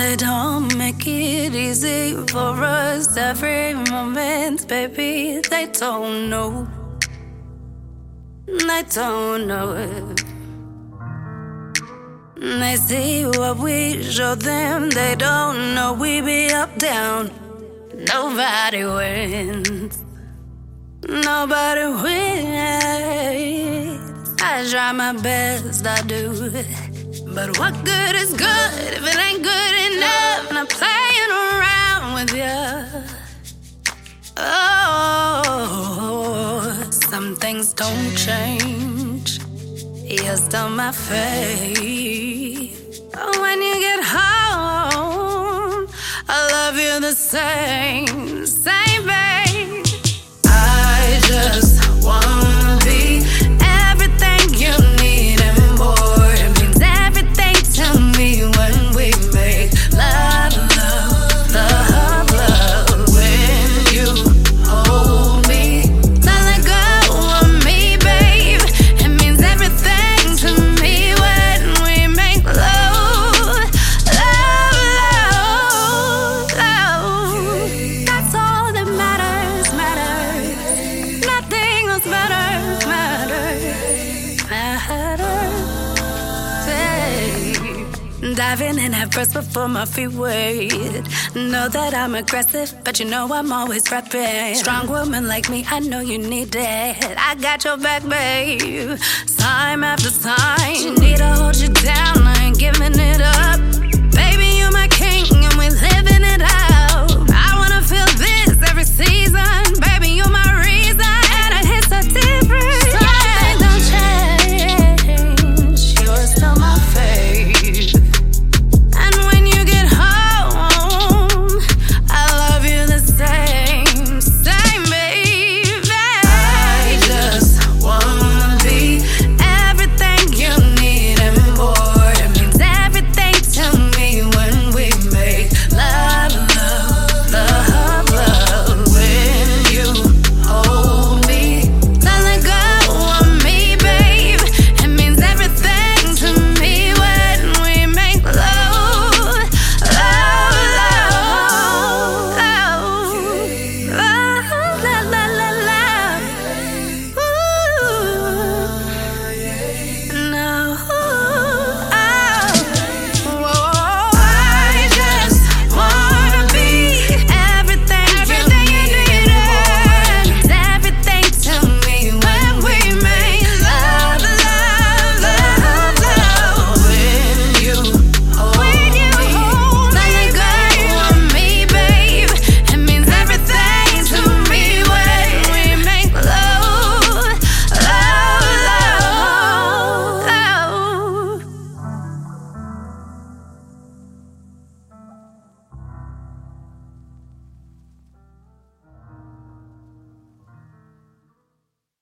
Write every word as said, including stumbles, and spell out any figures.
they don't make it easy for us every moment, baby. They don't know. They don't know it. They see what we show them. They don't know we be up, down. Nobody wins. Nobody wins. I try my best, I do. But what good is good if it ain't good enough? Not playing around with you. Oh, some things don't change. You're still my fate. But when you get home, I love you the same, same, babe. I just wanna be everything you need and more. It means everything to me when we make love, love, love, love. When you hold me, not let go of me, babe. It means everything to me when we make love, love, love, love. That's all that matters, matters. Nothing else matters, matters, matters. Diving in at first before my feet wet. Know that I'm aggressive, but you know I'm always prepping. Strong woman like me, I know you need it. I got your back, babe. Time after time, need to hold you down. I ain't giving it up.